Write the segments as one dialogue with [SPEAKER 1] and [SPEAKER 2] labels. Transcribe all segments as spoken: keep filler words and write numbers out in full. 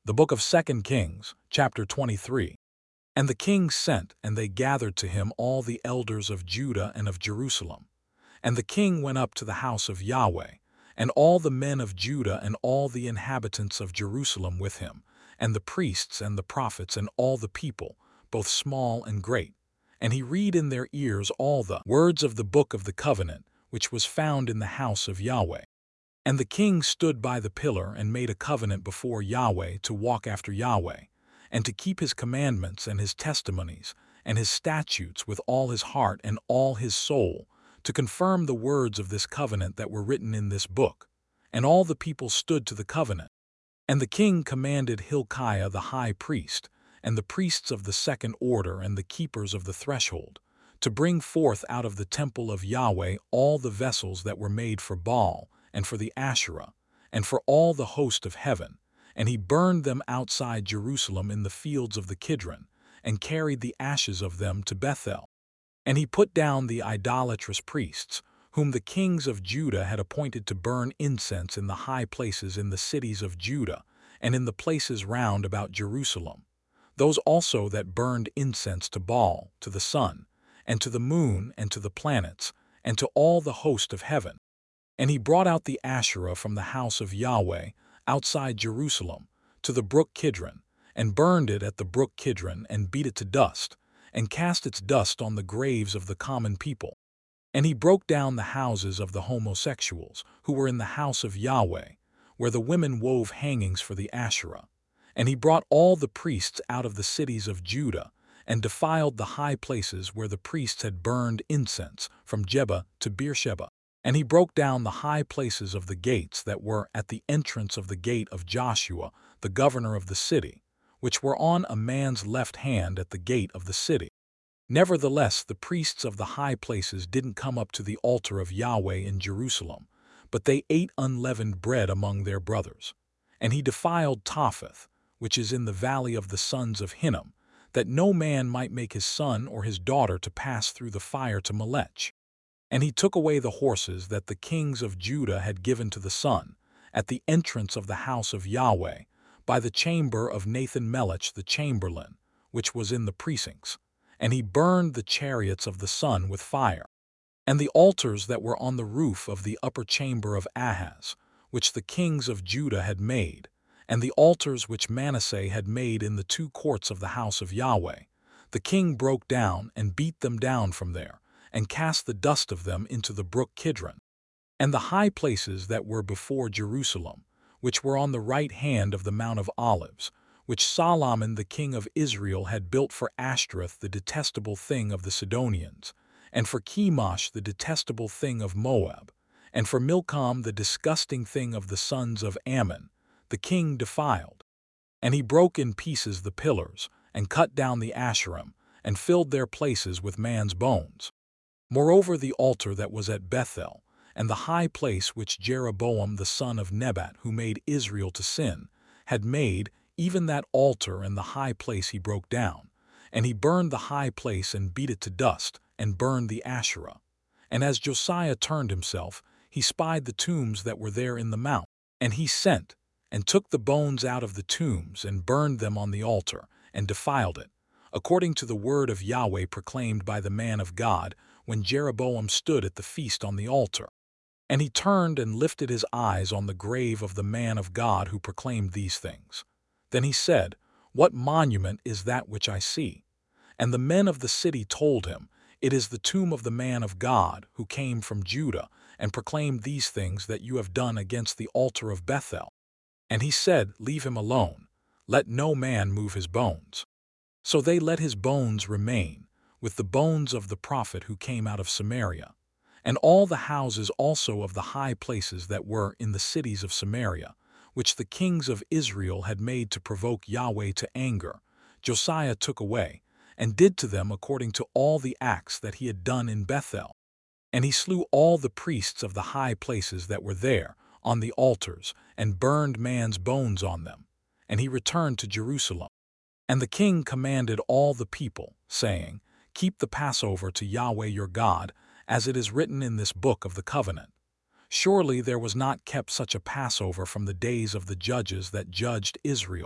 [SPEAKER 1] The book of Second Kings, chapter twenty-three. And the king sent, and they gathered to him all the elders of Judah and of Jerusalem. And the king went up to the house of Yahweh, and all the men of Judah and all the inhabitants of Jerusalem with him, and the priests and the prophets and all the people, both small and great. And he read in their ears all the words of the book of the covenant, which was found in the house of Yahweh. And the king stood by the pillar and made a covenant before Yahweh to walk after Yahweh, and to keep his commandments and his testimonies and his statutes with all his heart and all his soul, to confirm the words of this covenant that were written in this book. And all the people stood to the covenant. And the king commanded Hilkiah the high priest, and the priests of the second order and the keepers of the threshold, to bring forth out of the temple of Yahweh all the vessels that were made for Baal, and for the Asherah, and for all the host of heaven. And he burned them outside Jerusalem in the fields of the Kidron, and carried the ashes of them to Bethel. And he put down the idolatrous priests, whom the kings of Judah had appointed to burn incense in the high places in the cities of Judah, and in the places round about Jerusalem, those also that burned incense to Baal, to the sun, and to the moon, and to the planets, and to all the host of heaven. And he brought out the Asherah from the house of Yahweh, outside Jerusalem, to the brook Kidron, and burned it at the brook Kidron, and beat it to dust, and cast its dust on the graves of the common people. And he broke down the houses of the homosexuals, who were in the house of Yahweh, where the women wove hangings for the Asherah. And he brought all the priests out of the cities of Judah, and defiled the high places where the priests had burned incense, from Jebah to Beersheba. And he broke down the high places of the gates that were at the entrance of the gate of Joshua, the governor of the city, which were on a man's left hand at the gate of the city. Nevertheless, the priests of the high places didn't come up to the altar of Yahweh in Jerusalem, but they ate unleavened bread among their brothers. And he defiled Topheth, which is in the valley of the sons of Hinnom, that no man might make his son or his daughter to pass through the fire to Melech. And he took away the horses that the kings of Judah had given to the sun, at the entrance of the house of Yahweh, by the chamber of Nathan-Melech the chamberlain, which was in the precincts. And he burned the chariots of the sun with fire. And the altars that were on the roof of the upper chamber of Ahaz, which the kings of Judah had made, and the altars which Manasseh had made in the two courts of the house of Yahweh, the king broke down and beat them down from there, and cast the dust of them into the brook Kidron. And the high places that were before Jerusalem, which were on the right hand of the Mount of Olives, which Solomon the king of Israel had built for Ashtoreth the detestable thing of the Sidonians, and for Chemosh the detestable thing of Moab, and for Milcom the disgusting thing of the sons of Ammon, the king defiled. And he broke in pieces the pillars, and cut down the Asherim, and filled their places with man's bones. Moreover, the altar that was at Bethel, and the high place which Jeroboam the son of Nebat, who made Israel to sin, had made, even that altar and the high place he broke down. And he burned the high place and beat it to dust, and burned the Asherah. And as Josiah turned himself, he spied the tombs that were there in the mount. And he sent, and took the bones out of the tombs, and burned them on the altar, and defiled it, according to the word of Yahweh proclaimed by the man of God, when Jeroboam stood at the feast on the altar. And he turned and lifted his eyes on the grave of the man of God who proclaimed these things. Then he said, "What monument is that which I see?" And the men of the city told him, "It is the tomb of the man of God, who came from Judah, and proclaimed these things that you have done against the altar of Bethel." And he said, "Leave him alone. Let no man move his bones." So they let his bones remain, with the bones of the prophet who came out of Samaria, and all the houses also of the high places that were in the cities of Samaria, which the kings of Israel had made to provoke Yahweh to anger, Josiah took away, and did to them according to all the acts that he had done in Bethel. And he slew all the priests of the high places that were there, on the altars, and burned man's bones on them. And he returned to Jerusalem. And the king commanded all the people, saying, "Keep the Passover to Yahweh your God, as it is written in this book of the covenant." Surely there was not kept such a Passover from the days of the judges that judged Israel,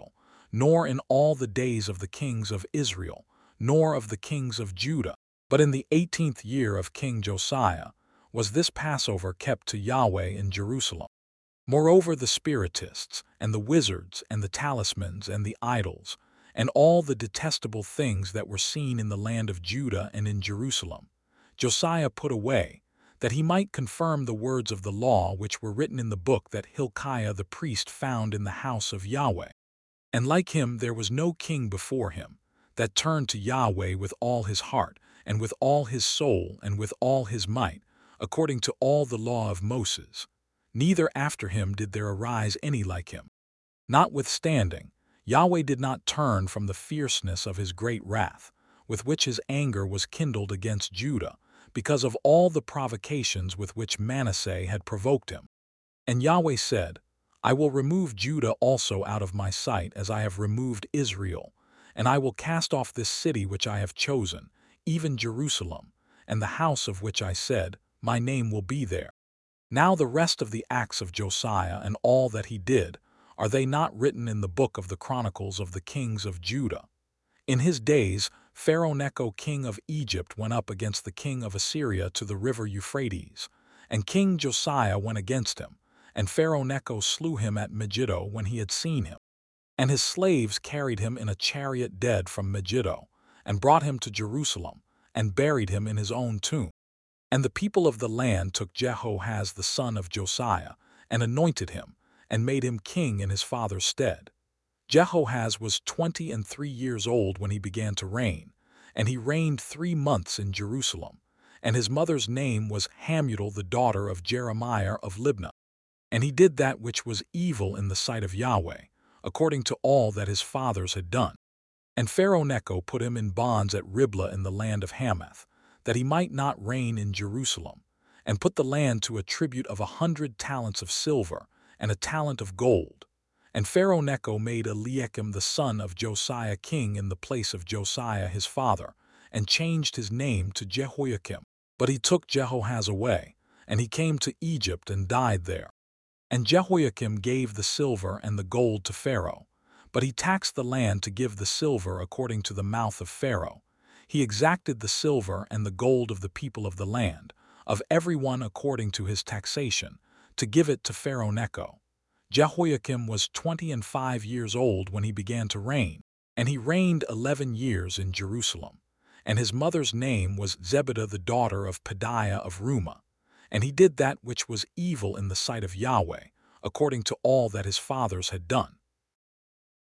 [SPEAKER 1] nor in all the days of the kings of Israel, nor of the kings of Judah. But in the eighteenth year of King Josiah was this Passover kept to Yahweh in Jerusalem. Moreover, the spiritists, and the wizards, and the talismans, and the idols, and all the detestable things that were seen in the land of Judah and in Jerusalem, Josiah put away, that he might confirm the words of the law which were written in the book that Hilkiah the priest found in the house of Yahweh. And like him there was no king before him, that turned to Yahweh with all his heart, and with all his soul, and with all his might, according to all the law of Moses. Neither after him did there arise any like him. Notwithstanding, Yahweh did not turn from the fierceness of his great wrath, with which his anger was kindled against Judah, because of all the provocations with which Manasseh had provoked him. And Yahweh said, I will remove Judah also out of my sight as I have removed Israel, and I will cast off this city which I have chosen, even Jerusalem, and the house of which I said, My name will be there. Now the rest of the acts of Josiah and all that he did, are they not written in the book of the Chronicles of the kings of Judah? In his days, Pharaoh Necho king of Egypt went up against the king of Assyria to the river Euphrates, and King Josiah went against him, and Pharaoh Necho slew him at Megiddo when he had seen him. And his slaves carried him in a chariot dead from Megiddo, and brought him to Jerusalem, and buried him in his own tomb. And the people of the land took Jehoahaz the son of Josiah, and anointed him, and made him king in his father's stead. Jehoahaz was twenty and three years old when he began to reign, and he reigned three months in Jerusalem, and his mother's name was Hamutal the daughter of Jeremiah of Libnah. And he did that which was evil in the sight of Yahweh, according to all that his fathers had done. And Pharaoh Necho put him in bonds at Riblah in the land of Hamath, that he might not reign in Jerusalem, and put the land to a tribute of a hundred talents of silver and a talent of gold. And Pharaoh Necho made Eliakim the son of Josiah king in the place of Josiah his father, and changed his name to Jehoiakim. But he took Jehoahaz away, and he came to Egypt and died there. And Jehoiakim gave the silver and the gold to Pharaoh, but he taxed the land to give the silver according to the mouth of Pharaoh. He exacted the silver and the gold of the people of the land, of every one according to his taxation, to give it to Pharaoh Necho. Jehoiakim was twenty and five years old when he began to reign, and he reigned eleven years in Jerusalem. And his mother's name was Zebidah the daughter of Pedaiah of Rumah. And he did that which was evil in the sight of Yahweh, according to all that his fathers had done.